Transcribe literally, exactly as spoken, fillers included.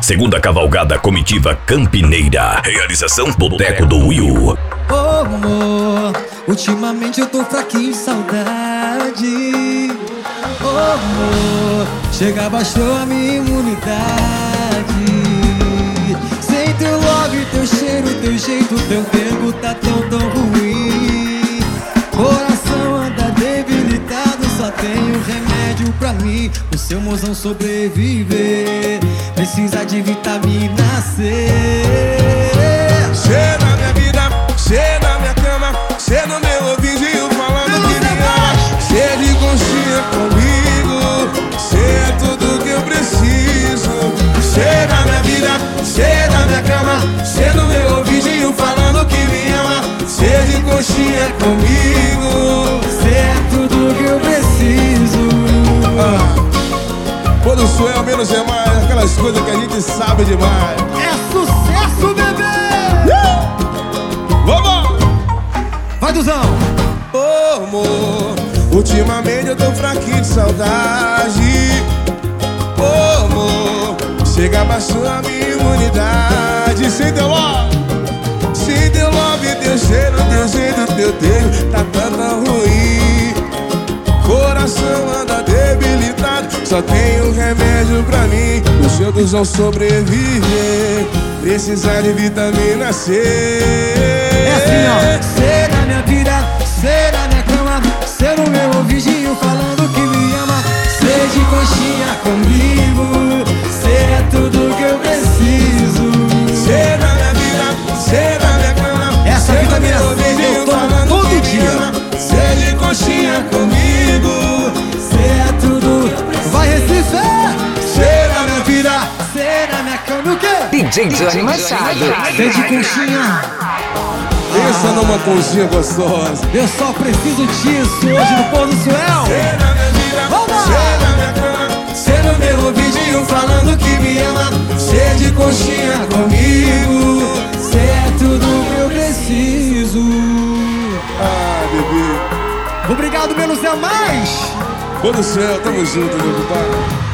Segunda cavalgada comitiva campineira. Realização Boteco do Will. Ô amor, ultimamente eu tô fraquinho de saudade. Ô amor, chega, baixou a minha imunidade. Sem teu love, teu cheiro, teu jeito, teu tempo tá tão, tão ruim. Coração anda debilitado, só tenho remédio pra mim. O seu mozão sobreviver precisa de vitamina C. Cê na minha vida, cê na minha cama, cê no meu ouvidinho falando que me ama. Cê de conchinha comigo, cê é tudo que eu preciso. Cê na minha vida, cê na minha cama, cê no meu ouvidinho falando que me ama. Cê de conchinha comigo, Cê é tudo que eu preciso. ah. Quando sou eu, menos é mais, aquelas coisas que a gente sabe demais. É sucesso, bebê! Vamos! Vai, Duzão! Ô amor, ultimamente eu tô fraquinho de saudade. Ô amor, chega, baixou a minha imunidade. Sem teu love, sem teu love, teu cheiro, teu jeito, teu tempo tá tão, tão ruim. Coração anda debilitado, só tenho remédio pra mim. O seu Duzão sobreviver precisa de vitamina C. É assim, ó. Cê na minha vida, cê na minha cama, cê no meu ouvidinho falando que me ama. Cê de conchinha comigo, cê é tudo que eu preciso. Cê na minha vida, cê na minha cama, essa cê vitamina no meu C eu ouvidinho tomo falando todo que me dia. ama. Cê de conchinha comigo, Cê é tudo. Vai, Recife! cê na minha vida, Cê na minha cama, o quê? D J Johnny Machado. Cê de conchinha. pensa numa conchinha gostosa. Eu só preciso disso hoje no pôr do Cê céu. na minha vida, Vamos! cê na minha cama, cê no meu ouvidinho falando que me ama. Cê de conchinha comigo, Cê é tudo que eu preciso. ah, bebê. Obrigado, menos é mais. Pô do céu, tamo junto, meu compadre.